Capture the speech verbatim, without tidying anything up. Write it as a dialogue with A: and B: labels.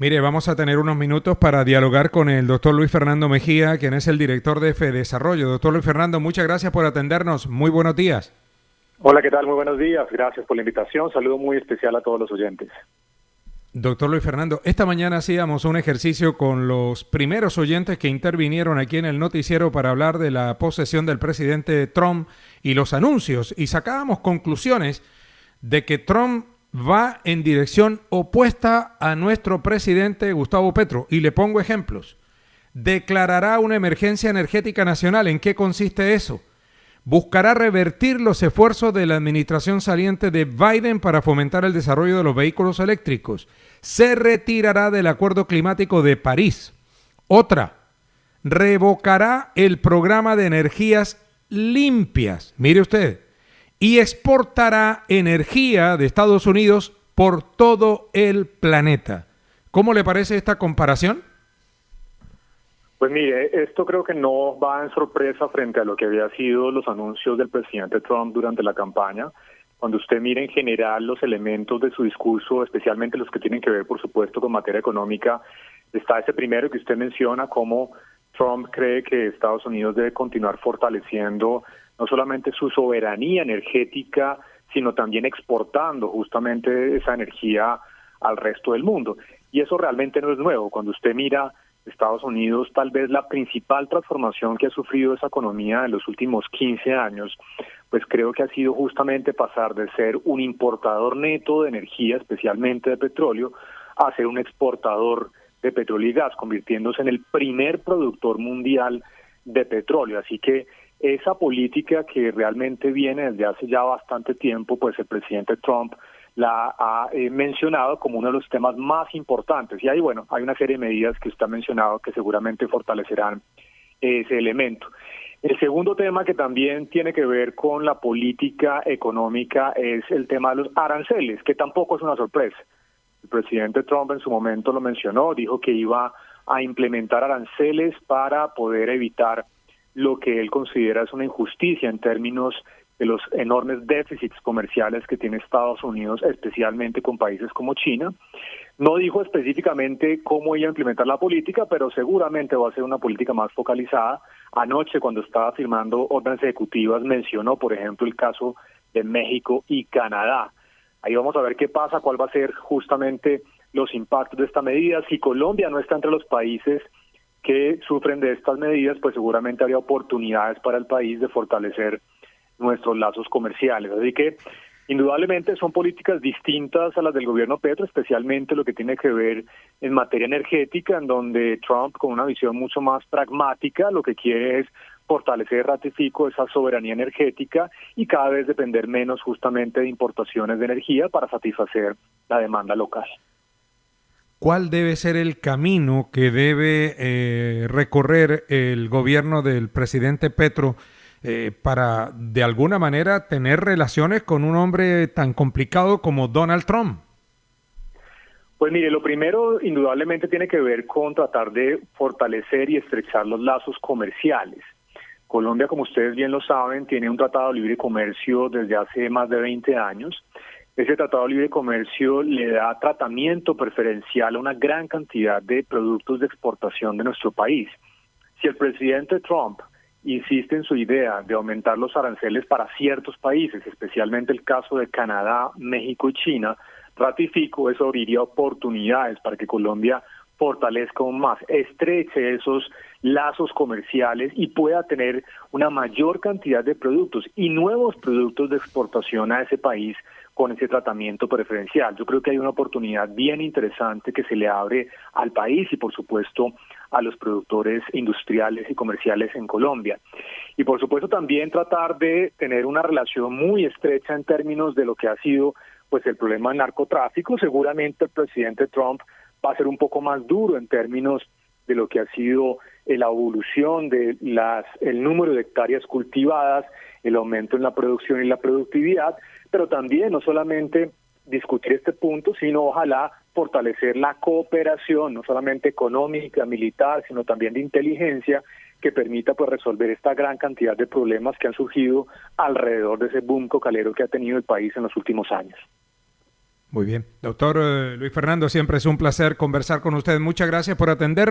A: Mire, vamos a tener unos minutos para dialogar con el doctor Luis Fernando Mejía, quien es el director de FEDesarrollo. Doctor Luis Fernando, muchas gracias por atendernos. Muy buenos días.
B: Hola, ¿qué tal? Muy buenos días. Gracias por la invitación. Saludo muy especial a todos los oyentes.
A: Doctor Luis Fernando, esta mañana hacíamos un ejercicio con los primeros oyentes que intervinieron aquí en el noticiero para hablar de la posesión del presidente Trump y los anuncios, y sacábamos conclusiones de que Trump va en dirección opuesta a nuestro presidente Gustavo Petro. Y le pongo ejemplos. Declarará una emergencia energética nacional. ¿En qué consiste eso? Buscará revertir los esfuerzos de la administración saliente de Biden para fomentar el desarrollo de los vehículos eléctricos. Se retirará del Acuerdo Climático de París. Otra, revocará el programa de energías limpias. Mire usted. Y exportará energía de Estados Unidos por todo el planeta. ¿Cómo le parece esta comparación?
B: Pues mire, esto creo que no va en sorpresa frente a lo que había sido los anuncios del presidente Trump durante la campaña. Cuando usted mira en general los elementos de su discurso, especialmente los que tienen que ver, por supuesto, con materia económica, está ese primero que usted menciona, cómo Trump cree que Estados Unidos debe continuar fortaleciendo no solamente su soberanía energética, sino también exportando justamente esa energía al resto del mundo. Y eso realmente no es nuevo. Cuando usted mira Estados Unidos, tal vez la principal transformación que ha sufrido esa economía en los últimos quince años, pues creo que ha sido justamente pasar de ser un importador neto de energía, especialmente de petróleo, a ser un exportador de petróleo y gas, convirtiéndose en el primer productor mundial de petróleo. Así que esa política que realmente viene desde hace ya bastante tiempo, pues el presidente Trump la ha eh, mencionado como uno de los temas más importantes. Y ahí, bueno, hay una serie de medidas que usted ha mencionado que seguramente fortalecerán ese elemento. El segundo tema que también tiene que ver con la política económica es el tema de los aranceles, que tampoco es una sorpresa. El presidente Trump en su momento lo mencionó, dijo que iba a implementar aranceles para poder evitar lo que él considera es una injusticia en términos de los enormes déficits comerciales que tiene Estados Unidos, especialmente con países como China. No dijo específicamente cómo iba a implementar la política, pero seguramente va a ser una política más focalizada. Anoche, cuando estaba firmando órdenes ejecutivas, mencionó, por ejemplo, el caso de México y Canadá. Ahí vamos a ver qué pasa, cuál va a ser justamente los impactos de esta medida. Si Colombia no está entre los países que sufren de estas medidas, pues seguramente habría oportunidades para el país de fortalecer nuestros lazos comerciales. Así que indudablemente son políticas distintas a las del gobierno Petro, especialmente lo que tiene que ver en materia energética, en donde Trump, con una visión mucho más pragmática, lo que quiere es fortalecer, ratifico, esa soberanía energética y cada vez depender menos justamente de importaciones de energía para satisfacer la demanda local.
A: ¿Cuál debe ser el camino que debe eh, recorrer el gobierno del presidente Petro eh, para, de alguna manera, tener relaciones con un hombre tan complicado como Donald Trump?
B: Pues mire, lo primero indudablemente tiene que ver con tratar de fortalecer y estrechar los lazos comerciales. Colombia, como ustedes bien lo saben, tiene un tratado de libre comercio desde hace más de veinte años. Ese Tratado de Libre Comercio le da tratamiento preferencial a una gran cantidad de productos de exportación de nuestro país. Si el presidente Trump insiste en su idea de aumentar los aranceles para ciertos países, especialmente el caso de Canadá, México y China, ratifico, eso abriría oportunidades para que Colombia fortalezca aún más, estreche esos lazos comerciales y pueda tener una mayor cantidad de productos y nuevos productos de exportación a ese país con ese tratamiento preferencial. Yo creo que hay una oportunidad bien interesante que se le abre al país y, por supuesto, a los productores industriales y comerciales en Colombia. Y, por supuesto, también tratar de tener una relación muy estrecha en términos de lo que ha sido pues el problema del narcotráfico. Seguramente el presidente Trump va a ser un poco más duro en términos de lo que ha sido la evolución de las el número de hectáreas cultivadas, el aumento en la producción y la productividad, pero también no solamente discutir este punto, sino ojalá fortalecer la cooperación, no solamente económica, militar, sino también de inteligencia, que permita pues resolver esta gran cantidad de problemas que han surgido alrededor de ese boom cocalero que ha tenido el país en los últimos años.
A: Muy bien. Doctor eh, Luis Fernando, siempre es un placer conversar con usted. Muchas gracias por atender.